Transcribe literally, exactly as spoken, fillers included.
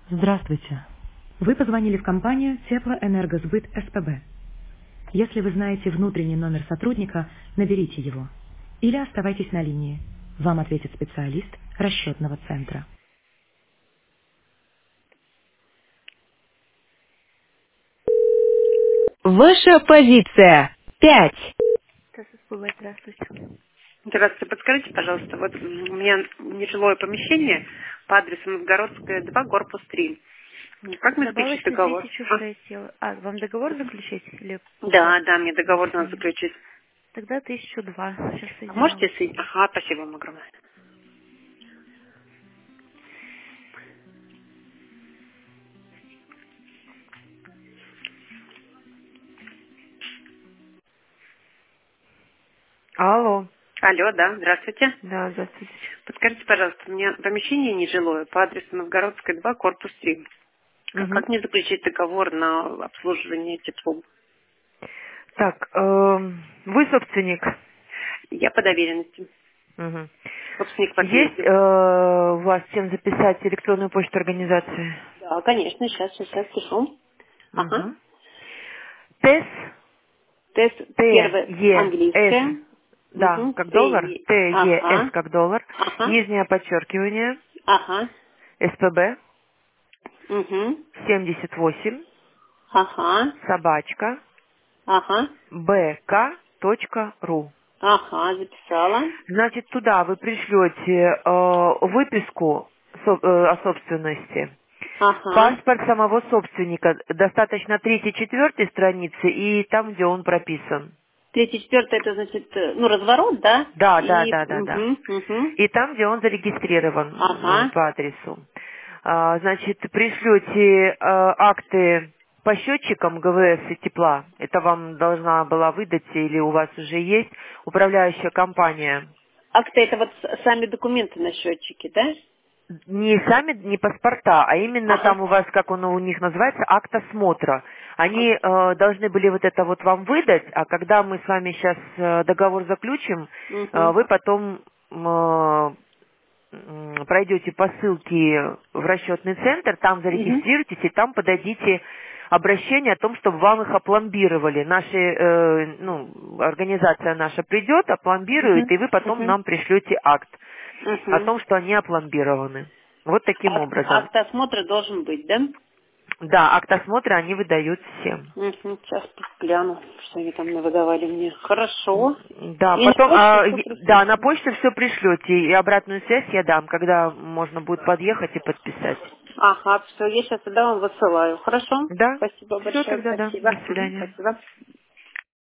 Здравствуйте. Вы позвонили в компанию Теплоэнергосбыт СПБ. Если вы знаете внутренний номер сотрудника, наберите его. Или оставайтесь на линии. Вам ответит специалист расчетного центра. Ваша позиция. Пять. ТССПБ, здравствуйте. Здравствуйте, подскажите, пожалуйста, вот у меня нежилое помещение по адресу Новгородская, два, корпус три. Как мне заключить Добавочный договор? тысяча А? шесть. А, вам договор заключить? Или Да, как? да, мне договор надо Мгм. заключить. Тогда тысячу два. Сейчас А соединю можете вас. соединить? Ага, спасибо вам огромное. Алло. Алло, да, здравствуйте. Да, здравствуйте. Подскажите, пожалуйста, у меня помещение нежилое по адресу Новгородская, два, корпус три. Как, Мгм. как мне заключить договор на обслуживание теплом? Так, эм, вы собственник. Я по доверенности. Мгм. Собственник Есть подъезда. э, у вас чем записать электронную почту организации? Да, конечно, сейчас, сейчас пишу. Ага. Угу. ТЭС, Тест Т, первое Е, С, английское. да, Угу. как Т, доллар, Е. Т, Е, С Ага. как доллар, Ага. нижнее подчеркивание, Ага. СПБ, Угу. семьдесят восемь, Ага. собачка, Ага. бк.ру. Ага. Записала. Значит, туда вы пришлете э, выписку со- э, о собственности, Ага. паспорт самого собственника, достаточно третьей-четвертой страницы и там, где он прописан. Третий, четвертый, это значит, э, ну, разворот, да? Да, да, И, да, да, да. угу, угу. И там, где он зарегистрирован м, Ага. по адресу. А, Значит, пришлете э, акты по счетчикам ГВС и тепла. Это вам должна была выдать или у вас уже есть управляющая компания. Акты это вот с- сами документы на счетчике, да? Не сами, не паспорта, а именно Ага. там у вас, как он у них называется, акт осмотра. Они Ак- э, должны были вот это вот вам выдать, а когда мы с вами сейчас договор заключим, э, Угу. вы потом м, м, пройдете по ссылке в расчетный центр, там Угу. зарегистрируйтесь и там подадите обращение о том, чтобы вам их опломбировали. Наша, э, ну, организация наша придет, опломбирует, Угу. и вы потом Угу. нам пришлете акт о Угу. том, что они опломбированы. Вот таким Акт, образом. акт осмотра должен быть, да? Да, акт осмотра они выдают всем. Угу, сейчас гляну, что они там выдавали мне. М, Хорошо. Да, И на потом, почту а, все е- да, на пришлете. почту все пришлете, и обратную связь я дам, когда можно будет подъехать и подписать. Ага, все, я сейчас тогда вам высылаю. Хорошо? Да? Спасибо Все большое, тогда, да. спасибо. До Мгм, свидания. спасибо.